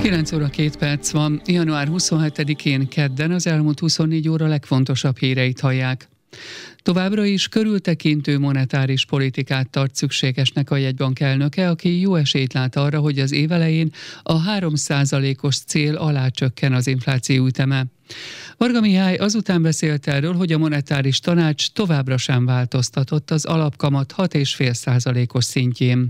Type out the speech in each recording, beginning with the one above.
9 óra 2 perc van, január 27-én kedden az elmúlt 24 óra legfontosabb híreit hallják. Továbbra is körültekintő monetáris politikát tart szükségesnek a jegybank elnöke, aki jó esélyt lát arra, hogy az év elején a 3%-os cél alá csökken az infláció üteme. Varga Mihály azután beszélt erről, hogy a monetáris tanács továbbra sem változtatott az alapkamat 6,5%-os szintjén.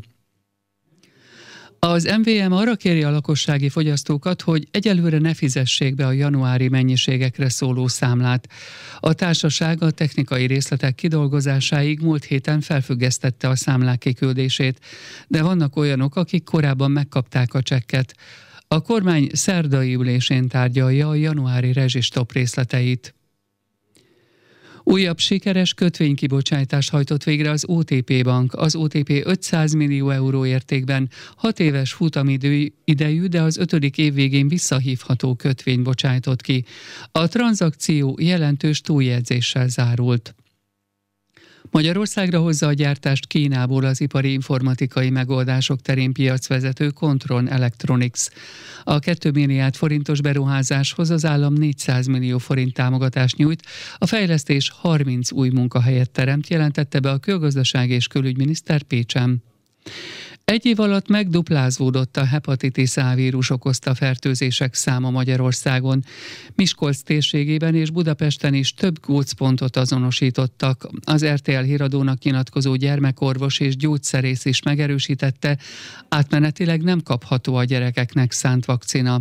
Az MVM arra kéri a lakossági fogyasztókat, hogy egyelőre ne fizessék be a januári mennyiségekre szóló számlát. A társaság a technikai részletek kidolgozásáig múlt héten felfüggesztette a számlák kiküldését, de vannak olyanok, akik korábban megkapták a csekket. A kormány szerdai ülésén tárgyalja a januári rezsistop részleteit. Újabb sikeres kötvénykibocsátást hajtott végre az OTP Bank. Az OTP 500 millió euró értékben 6 éves futamidejű, de az 5. év végén visszahívható kötvényt bocsájtott ki. A tranzakció jelentős túljegyzéssel zárult. Magyarországra hozza a gyártást Kínából az ipari informatikai megoldások terén piacvezető Kontron Electronics. A 2 milliárd forintos beruházáshoz az állam 400 millió forint támogatást nyújt, a fejlesztés 30 új munkahelyet teremt, jelentette be a Külgazdaság és Külügyminiszter Pécsen. Egy év alatt megduplázódott a hepatitis A vírus okozta fertőzések száma Magyarországon. Miskolc térségében és Budapesten is több gócpontot azonosítottak. Az RTL híradónak nyilatkozó gyermekorvos és gyógyszerész is megerősítette, átmenetileg nem kapható a gyerekeknek szánt vakcina.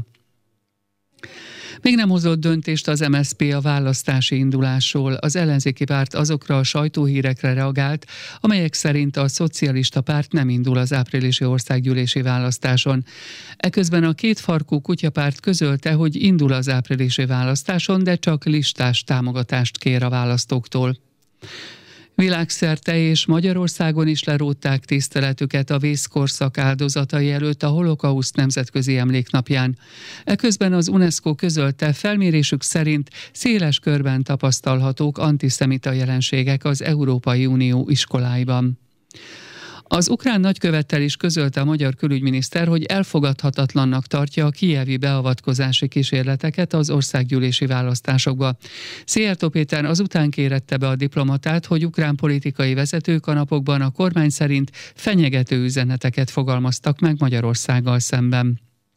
Még nem hozott döntést az MSZP a választási indulásról. Az ellenzéki párt azokra a sajtóhírekre reagált, amelyek szerint a szocialista párt nem indul az áprilisi országgyűlési választáson. Eközben a kétfarkú kutyapárt közölte, hogy indul az áprilisi választáson, de csak listás támogatást kér a választóktól. Világszerte és Magyarországon is lerótták tiszteletüket a vészkorszak áldozatai előtt a Holokauszt nemzetközi emléknapján. Eközben az UNESCO közölte, felmérésük szerint széles körben tapasztalhatók antiszemita jelenségek az Európai Unió iskoláiban. Az ukrán nagykövettel is közölte a magyar külügyminiszter, hogy elfogadhatatlannak tartja a kijevi beavatkozási kísérleteket az országgyűlési választásokba. Szijjártó Péter azután kérette be a diplomatát, hogy ukrán politikai vezetők a napokban a kormány szerint fenyegető üzeneteket fogalmaztak meg Magyarországgal szemben.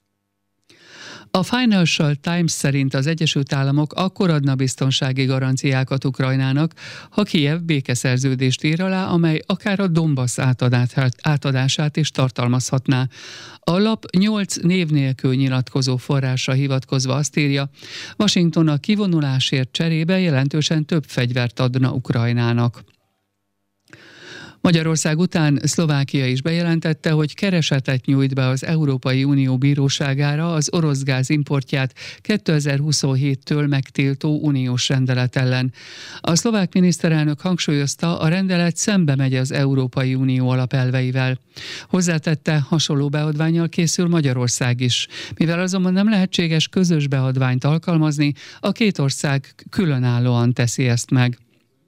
A Financial Times szerint az Egyesült Államok akkor adna biztonsági garanciákat Ukrajnának, ha Kijev békeszerződést ír alá, amely akár a Donbass átadását is tartalmazhatná. A lap 8 név nélkül nyilatkozó forrásra hivatkozva azt írja, Washington a kivonulásért cserébe jelentősen több fegyvert adna Ukrajnának. Magyarország után Szlovákia is bejelentette, hogy keresetet nyújt be az Európai Unió bíróságára az orosz gáz importját 2027-től megtiltó uniós rendelet ellen. A szlovák miniszterelnök hangsúlyozta, a rendelet szembe megy az Európai Unió alapelveivel. Hozzátette, hasonló beadvánnyal készül Magyarország is. Mivel azonban nem lehetséges közös beadványt alkalmazni, a két ország különállóan teszi ezt meg.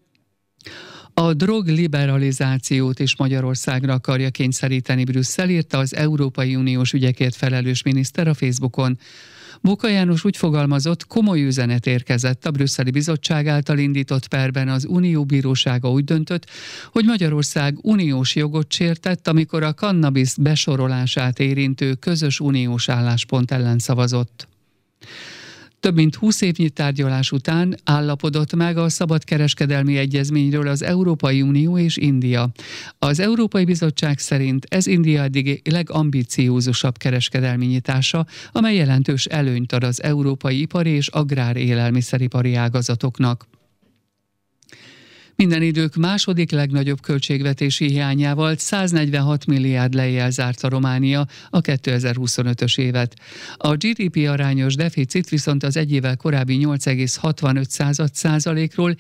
A drogliberalizációt is Magyarországra akarja kényszeríteni Brüsszel, írta az Európai Uniós ügyekért felelős miniszter a Facebookon. Bóka János úgy fogalmazott, komoly üzenet érkezett a brüsszeli bizottság által indított perben. Az Unió bírósága úgy döntött, hogy Magyarország uniós jogot sértett, amikor a kannabisz besorolását érintő közös uniós álláspont ellen szavazott. Több mint 20 évnyi tárgyalás után állapodott meg a szabadkereskedelmi egyezményről az Európai Unió és India. Az Európai Bizottság szerint ez India eddigi legambiciózusabb kereskedelmi nyitása, amely jelentős előnyt ad az európai ipari és agrár-élelmiszeripari ágazatoknak. Minden idők második legnagyobb költségvetési hiányával 146 milliárd lejjel zárta Románia a 2025-ös évet. A GDP arányos deficit viszont az egy évvel korábbi 8,65%-ról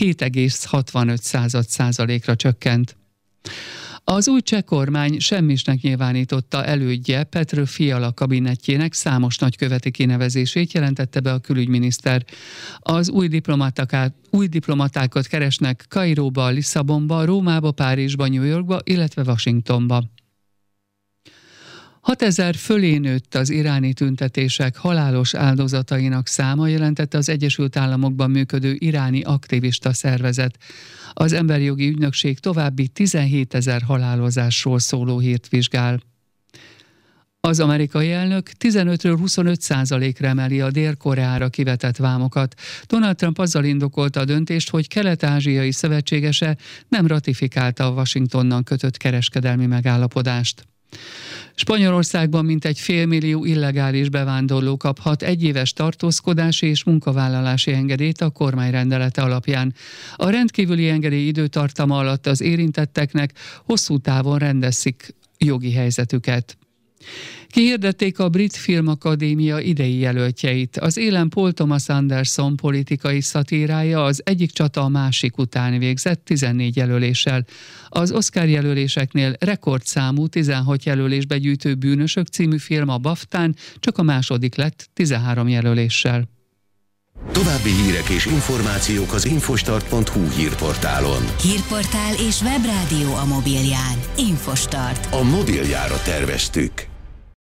7,65%-ra csökkent. Az új cseh kormány semmisnek nyilvánította elődje Petr Fiala kabinetjének számos nagyköveti kinevezését, jelentette be a külügyminiszter. Az új diplomatákat keresnek Kairóba, Lisszabonba, Rómába, Párizsba, New Yorkba, illetve Washingtonba. 6000 fölé nőtt az iráni tüntetések halálos áldozatainak száma, jelentette az Egyesült Államokban működő iráni aktivista szervezet. Az Emberi Jogi Ügynökség további 17 000 halálozásról szóló hírt vizsgál. Az amerikai elnök 15-ről 25%-ra emeli a Dél-Koreára kivetett vámokat. Donald Trump azzal indokolta a döntést, hogy kelet-ázsiai szövetségese nem ratifikálta a Washingtonnal kötött kereskedelmi megállapodást. Spanyolországban mintegy 500 000 illegális bevándorló kaphat egyéves tartózkodási és munkavállalási engedélyt a kormány rendelete alapján. A rendkívüli engedély időtartama alatt az érintetteknek hosszú távon rendezik jogi helyzetüket. Kihirdették a Brit Filmakadémia idei jelöltjeit. Az élen Paul Thomas Anderson politikai szatírája az Egyik csata a másik után végzett 14 jelöléssel. Az Oscar jelöléseknél rekordszámú 16 jelölésbe gyűjtő Bűnösök című film a BAFTA-n csak a második lett 13 jelöléssel. További hírek és információk az infostart.hu hírportálon. Hírportál és webrádió a mobilján. Infostart. A mobiljára terveztük.